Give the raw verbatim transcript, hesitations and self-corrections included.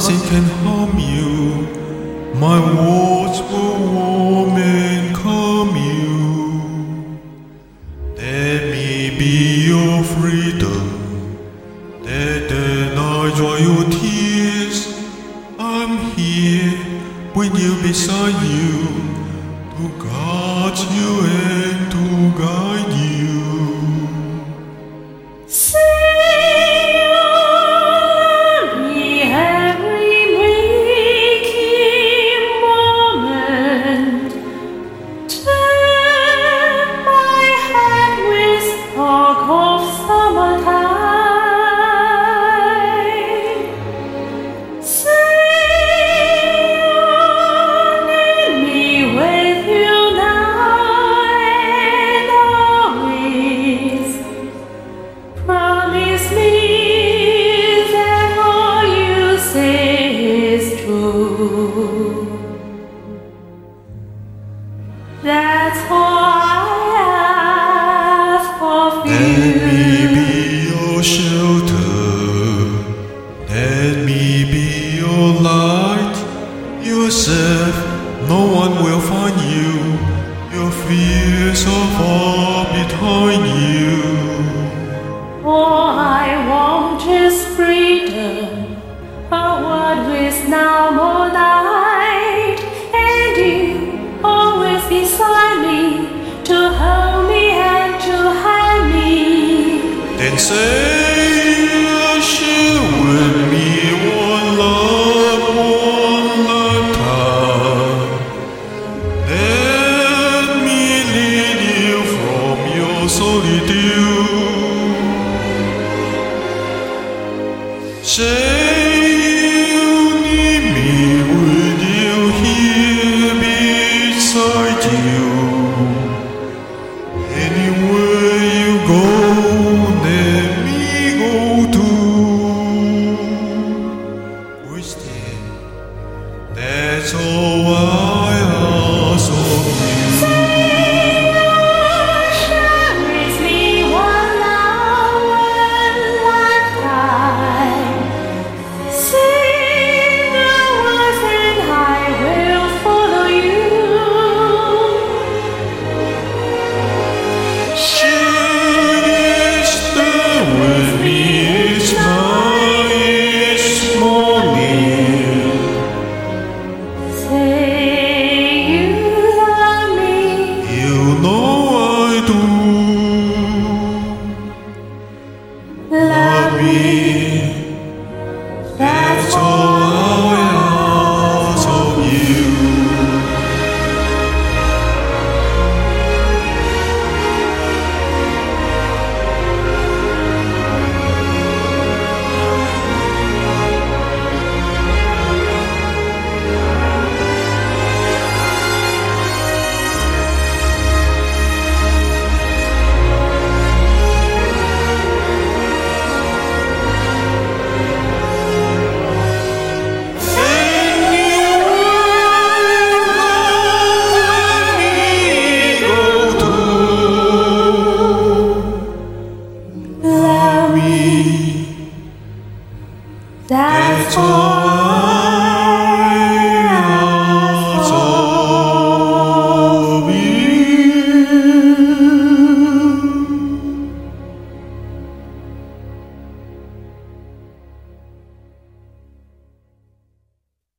nothing can harm you. My words will warm and calm you. Let me be your freedom. Let the night dry your tears. I'm here with you, beside you, to guard you and to guide you. That's all I ask of you. Let me be your shelter. Let me be your light. Yourself, no one will find you. Your fears are far behind you. All I want is freedom, a world with now more night, and you always beside me, to hold me and to hide me. Then say I share with me one love, one lifetime. Let me lead you from your solitude. Say you need me, will you hear beside you? Anywhere you go,